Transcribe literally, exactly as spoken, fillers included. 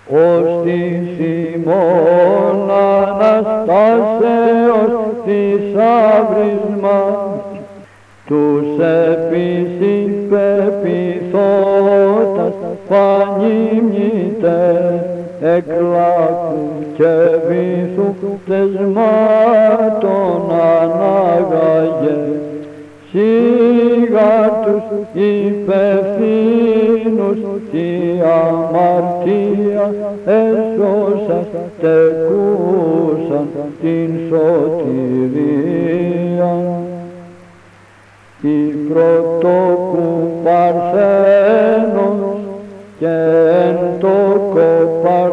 ως της ημών Αναστάσεως θησαύρισμα, τους επισυπεπιθώτας πανήμνητε εκ λάκου και βυθού πτεσμάτων ανάγαγε, σίγα τους υπευθύνους τη αμαρτία έσωσας τεκούσαν την σωτηρία. Η πρωτόκου Παρθένος και εν τόκο